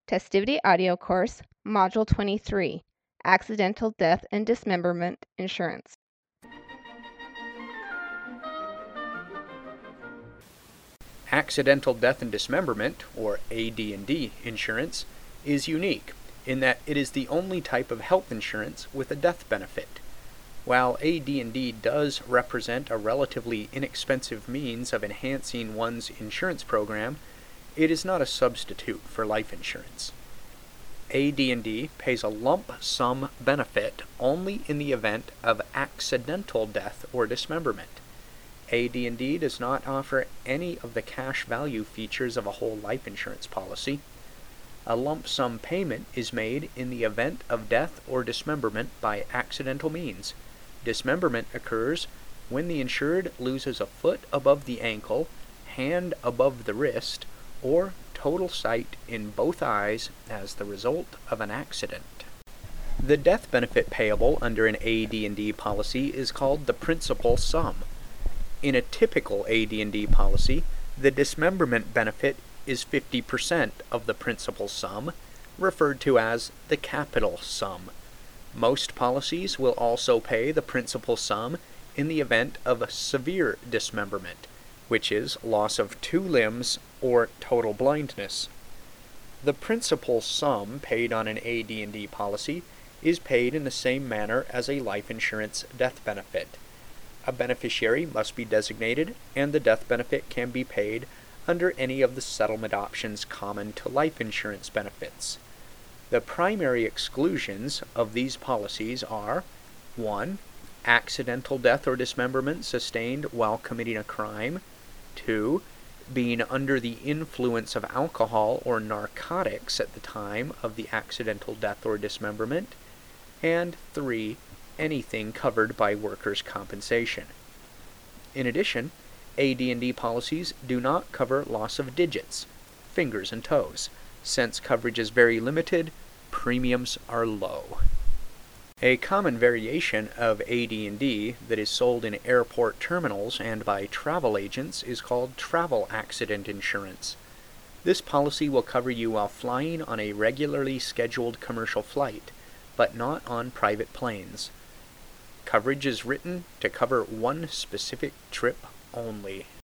Testivity Audio Course, Module 23, Accidental Death and Dismemberment Insurance. Accidental death and dismemberment, or AD&D insurance, is unique in that it is the only type of health insurance with a death benefit. While AD&D does represent a relatively inexpensive means of enhancing one's insurance program, it is not a substitute for life insurance. AD&D pays a lump sum benefit only in the event of accidental death or dismemberment. AD&D does not offer any of the cash value features of a whole life insurance policy. A lump sum payment is made in the event of death or dismemberment by accidental means. Dismemberment occurs when the insured loses a foot above the ankle, hand above the wrist, or total sight in both eyes as the result of an accident. The death benefit payable under an AD&D policy is called the principal sum. In a typical AD&D policy, the dismemberment benefit is 50% of the principal sum, referred to as the capital sum. Most policies will also pay the principal sum in the event of severe dismemberment, which is loss of 2 limbs or total blindness. The principal sum paid on an AD&D policy is paid in the same manner as a life insurance death benefit. A beneficiary must be designated, and the death benefit can be paid under any of the settlement options common to life insurance benefits. The primary exclusions of these policies are 1. Accidental death or dismemberment sustained while committing a crime. 2. Being under the influence of alcohol or narcotics at the time of the accidental death or dismemberment. And 3. Anything covered by workers' compensation. In addition, AD&D policies do not cover loss of digits, fingers and toes. Since coverage is very limited, premiums are low. A common variation of AD&D that is sold in airport terminals and by travel agents is called travel accident insurance. This policy will cover you while flying on a regularly scheduled commercial flight, but not on private planes. Coverage is written to cover one specific trip only.